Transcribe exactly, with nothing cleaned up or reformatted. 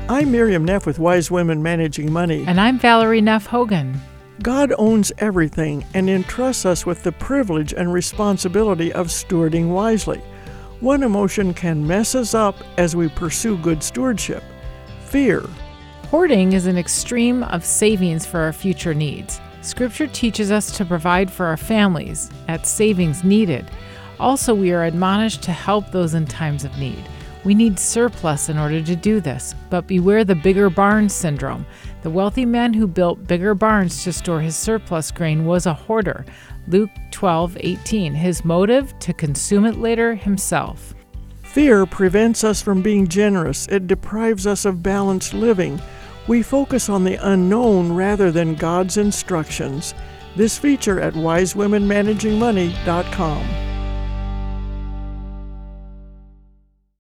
I'm Miriam Neff with Wise Women Managing Money. And I'm Valerie Neff Hogan. God owns everything and entrusts us with the privilege and responsibility of stewarding wisely. One emotion can mess us up as we pursue good stewardship: fear. Hoarding is an extreme of savings for our future needs. Scripture teaches us to provide for our families at savings needed. Also, we are admonished to help those in times of need. We need surplus in order to do this, but beware the bigger barns syndrome. The wealthy man who built bigger barns to store his surplus grain was a hoarder. Luke twelve eighteen. His motive? To consume it later himself. Fear prevents us from being generous. It deprives us of balanced living. We focus on the unknown rather than God's instructions. This feature at wise women managing money dot com.